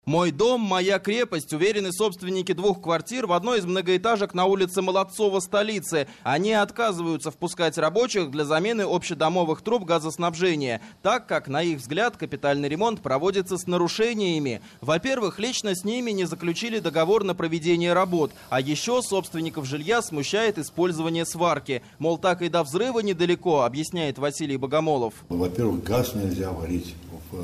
Мой дом, моя крепость, уверены собственники 2 квартир в одной из многоэтажек на улице Молодцова столицы. Они отказываются впускать рабочих для замены общедомовых труб газоснабжения, так как, на их взгляд, капитальный ремонт проводится с нарушениями. Во-первых, лично с ними не заключили договор на проведение работ, а еще собственников жилья смущает использование сварки. Мол, так и до взрыва недалеко, объясняет Василий Богомолов. Во-первых, газ нельзя варить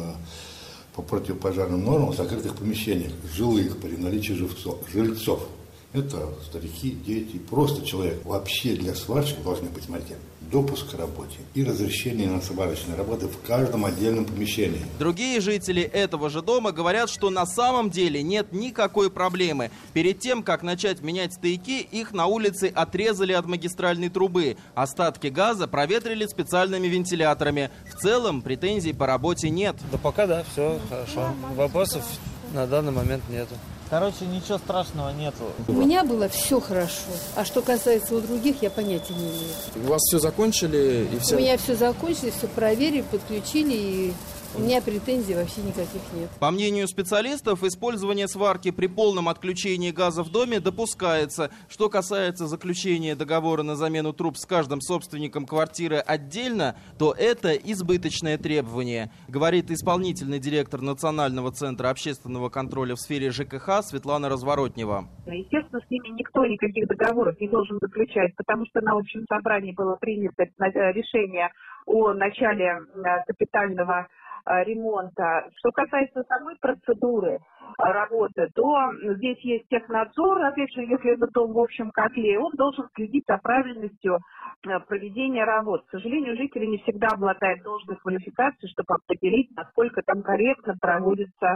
по противопожарным нормам в закрытых помещениях, жилых, при наличии жильцов. Это старики, дети, просто человек. Вообще для сварщика должны быть, смотрите, допуск к работе и разрешение на сварочные работы в каждом отдельном помещении. Другие жители этого же дома говорят, что на самом деле нет никакой проблемы. Перед тем, как начать менять стояки, их на улице отрезали от магистральной трубы. Остатки газа проветрили специальными вентиляторами. В целом претензий по работе нет. Да пока да, все хорошо. Вопросов на данный момент нету. Короче, ничего страшного нету. У меня было все хорошо. А что касается у других, я понятия не имею. У вас все закончили? И все... У меня все закончили, все проверили, подключили, и у меня претензий вообще никаких нет. По мнению специалистов, использование сварки при полном отключении газа в доме допускается. Что касается заключения договора на замену труб с каждым собственником квартиры отдельно, то это избыточное требование, говорит исполнительный директор Национального центра общественного контроля в сфере ЖКХ Светлана Разворотнева. Естественно, с ними никто никаких договоров не должен заключать, потому что на общем собрании было принято решение о начале капитального ремонта. Что касается самой процедуры работы, то здесь есть технадзор, опять же, если это дом в общем котле, он должен следить за правильностью проведения работ. К сожалению, жители не всегда обладают должной квалификацией, чтобы определить, насколько там корректно проводится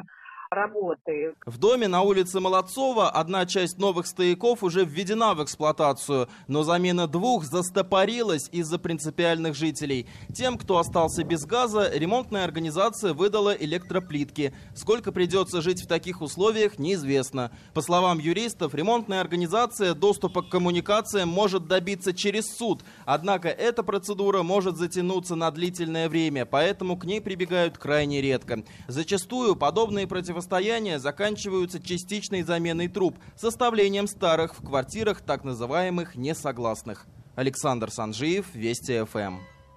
работы. В доме на улице Молодцова одна часть новых стояков уже введена в эксплуатацию, но замена 2 застопорилась из-за принципиальных жителей. Тем, кто остался без газа, ремонтная организация выдала электроплитки. Сколько придется жить в таких условиях, неизвестно. По словам юристов, ремонтная организация доступа к коммуникациям может добиться через суд. Однако эта процедура может затянуться на длительное время, поэтому к ней прибегают крайне редко. Зачастую подобные противостояния заканчиваются частичной заменой труб, составлением старых в квартирах так называемых несогласных. Александр Санжиев, Вести ФМ.